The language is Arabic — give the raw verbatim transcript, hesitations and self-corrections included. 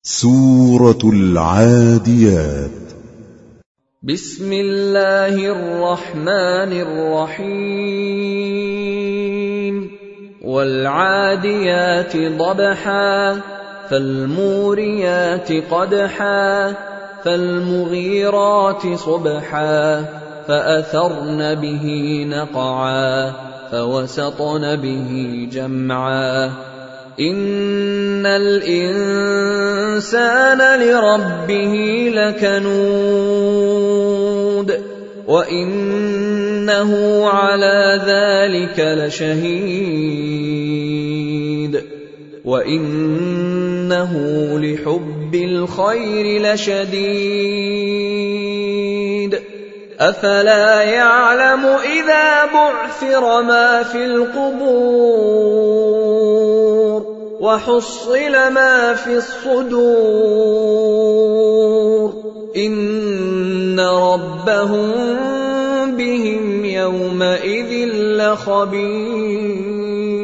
سورة العاديات. بسم الله الرحمن الرحيم. والعاديات ضبحا فالموريات قدحا فالمغيرات صبحا فأثرن به نقعا فوسطن به جمعا إن الإنسان لربه لكنود وإنه على ذلك لشهيد وإنه لحب الخير لشديد أفلا يعلم إذا بعثر ما في القبور وحصل ما في الصدور إن ربهم بهم يومئذ لخبير.